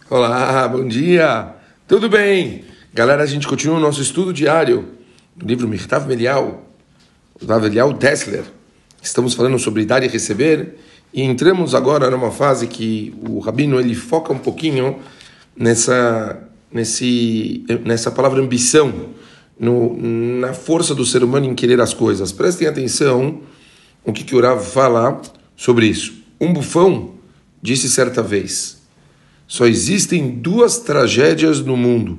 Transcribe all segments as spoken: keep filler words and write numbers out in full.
Olá, bom dia! Tudo bem? Galera, a gente continua o nosso estudo diário do livro Mirtav Eliyahu, Rav Eliyahu Dessler. Estamos falando sobre dar e receber e entramos agora numa fase que o Rabino ele foca um pouquinho nessa, nesse, nessa palavra ambição, no, na força do ser humano em querer as coisas. Prestem atenção o que, que o Rav fala sobre isso. Um bufão disse certa vez: só existem duas tragédias no mundo.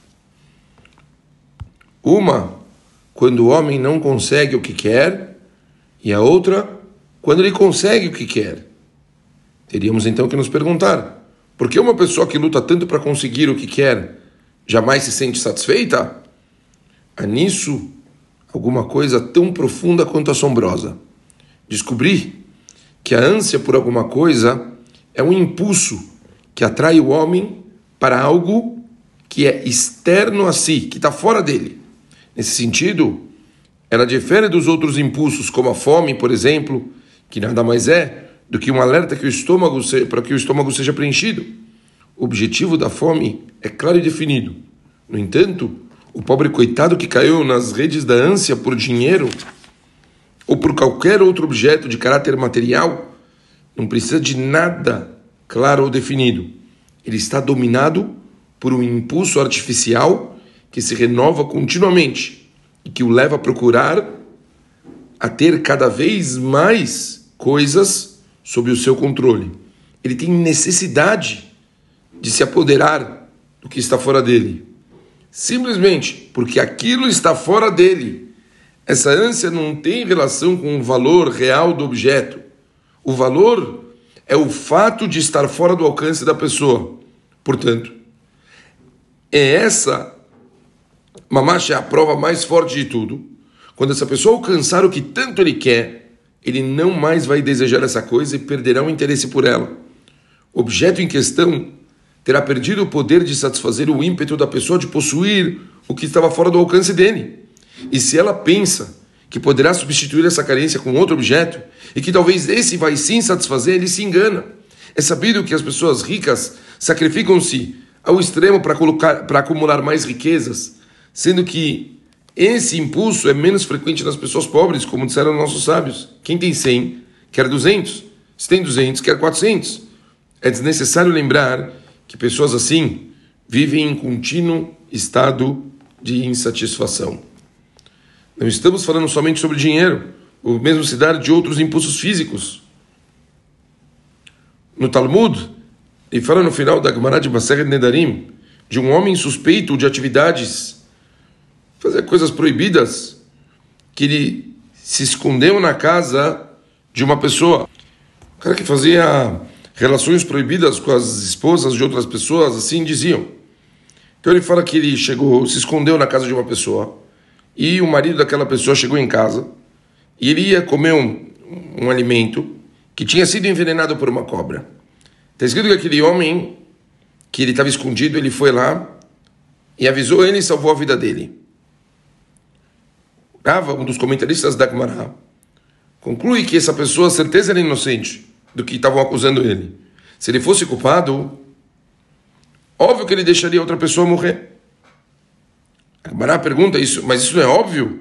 Uma, quando o homem não consegue o que quer, e a outra, quando ele consegue o que quer. Teríamos então que nos perguntar, por que uma pessoa que luta tanto para conseguir o que quer jamais se sente satisfeita? Há nisso alguma coisa tão profunda quanto assombrosa. Descobri que a ânsia por alguma coisa é um impulso que atrai o homem para algo que é externo a si, que está fora dele. Nesse sentido, ela difere dos outros impulsos, como a fome, por exemplo, que nada mais é do que um alerta que o estômago se... para que o estômago seja preenchido. O objetivo da fome é claro e definido. No entanto, o pobre coitado que caiu nas redes da ânsia por dinheiro ou por qualquer outro objeto de caráter material não precisa de nada claro ou definido. Ele está dominado por um impulso artificial que se renova continuamente e que o leva a procurar a ter cada vez mais coisas sob o seu controle. Ele tem necessidade de se apoderar do que está fora dele. Simplesmente porque aquilo está fora dele. Essa ânsia não tem relação com o valor real do objeto. O valor é o fato de estar fora do alcance da pessoa. Portanto, é essa, mamacha, é a prova mais forte de tudo. Quando essa pessoa alcançar o que tanto ele quer, ele não mais vai desejar essa coisa e perderá o interesse por ela. O objeto em questão terá perdido o poder de satisfazer o ímpeto da pessoa de possuir o que estava fora do alcance dele. E se ela pensa que poderá substituir essa carência com outro objeto, e que talvez esse vai sim satisfazer, ele se engana. É sabido que as pessoas ricas sacrificam-se ao extremo para colocar, para acumular mais riquezas, sendo que esse impulso é menos frequente nas pessoas pobres, como disseram nossos sábios. Quem tem cem, quer duzentos. Se tem duzentos, quer quatrocentos. É desnecessário lembrar que pessoas assim vivem em contínuo estado de insatisfação. Não estamos falando somente sobre dinheiro, o mesmo se dá de outros impulsos físicos. No Talmud, ele fala no final da Gemara de Masechet Nedarim, de um homem suspeito de atividades, fazer coisas proibidas, que ele se escondeu na casa de uma pessoa. O cara que fazia relações proibidas com as esposas de outras pessoas, assim diziam. Então ele fala que ele chegou, se escondeu na casa de uma pessoa, e o marido daquela pessoa chegou em casa e ele ia comer um, um alimento que tinha sido envenenado por uma cobra. Está escrito que aquele homem, que ele estava escondido, ele foi lá e avisou ele e salvou a vida dele. Rava, um dos comentaristas da Gemara, conclui que essa pessoa, certeza, era inocente do que estavam acusando ele. Se ele fosse culpado, óbvio que ele deixaria outra pessoa morrer. A Gemara pergunta isso, mas isso não é óbvio?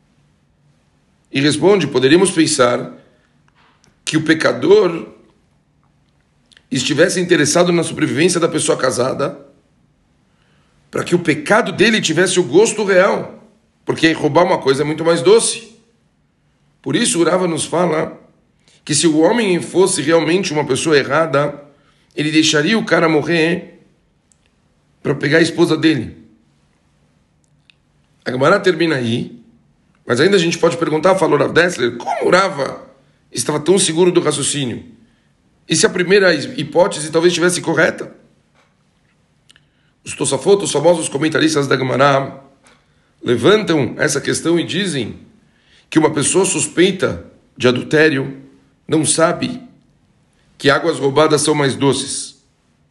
E responde, poderíamos pensar que o pecador estivesse interessado na sobrevivência da pessoa casada para que o pecado dele tivesse o gosto real, porque roubar uma coisa é muito mais doce. Por isso o Rava nos fala que se o homem fosse realmente uma pessoa errada, ele deixaria o cara morrer para pegar a esposa dele. A Gemara termina aí, mas ainda a gente pode perguntar, falou Rav Dessler, como o Rava estava tão seguro do raciocínio? E se a primeira hipótese talvez estivesse correta? Os Tosafot, os famosos comentaristas da Gemara, levantam essa questão e dizem que uma pessoa suspeita de adultério não sabe que águas roubadas são mais doces.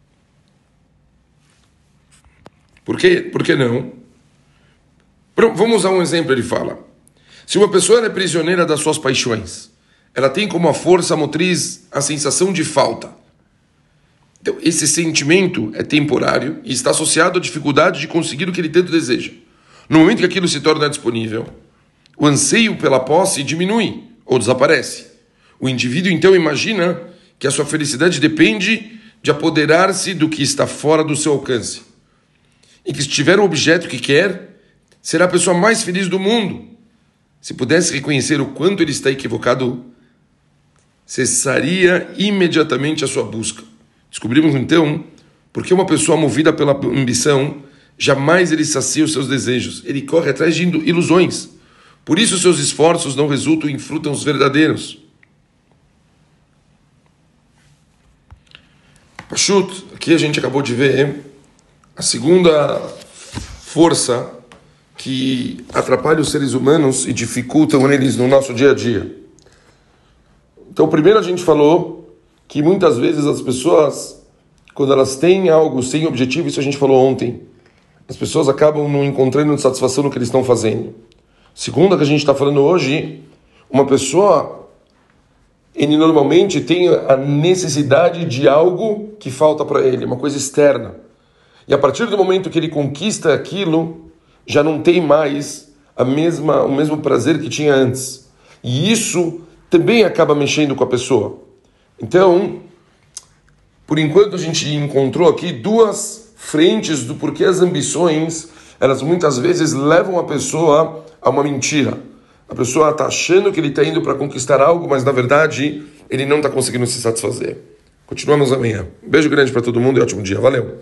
Por quê? Por que não? Vamos usar um exemplo, ele fala. Se uma pessoa é prisioneira das suas paixões, ela tem como a força motriz a sensação de falta. Então, esse sentimento é temporário e está associado à dificuldade de conseguir o que ele tanto deseja. No momento que aquilo se torna disponível, o anseio pela posse diminui ou desaparece. O indivíduo, então, imagina que a sua felicidade depende de apoderar-se do que está fora do seu alcance. E que se tiver o objeto que quer, será a pessoa mais feliz do mundo. Se pudesse reconhecer o quanto ele está equivocado, cessaria imediatamente a sua busca. Descobrimos, então, porque uma pessoa movida pela ambição, jamais ele sacia os seus desejos. Ele corre atrás de ilusões. Por isso, seus esforços não resultam em frutos verdadeiros. Pashut, aqui a gente acabou de ver a segunda força que atrapalha os seres humanos e dificultam eles no nosso dia a dia. Então, primeiro a gente falou que muitas vezes as pessoas, quando elas têm algo sem objetivo, isso a gente falou ontem, as pessoas acabam não encontrando satisfação no que eles estão fazendo. Segundo, que a gente está falando hoje, uma pessoa, ele normalmente tem a necessidade de algo que falta para ele, uma coisa externa. E a partir do momento que ele conquista aquilo, já não tem mais a mesma, o mesmo prazer que tinha antes. E isso também acaba mexendo com a pessoa. Então, por enquanto a gente encontrou aqui duas frentes do porquê as ambições, elas muitas vezes levam a pessoa a uma mentira. A pessoa está achando que ele está indo para conquistar algo, mas na verdade ele não está conseguindo se satisfazer. Continuamos amanhã. Um beijo grande para todo mundo e ótimo dia. Valeu!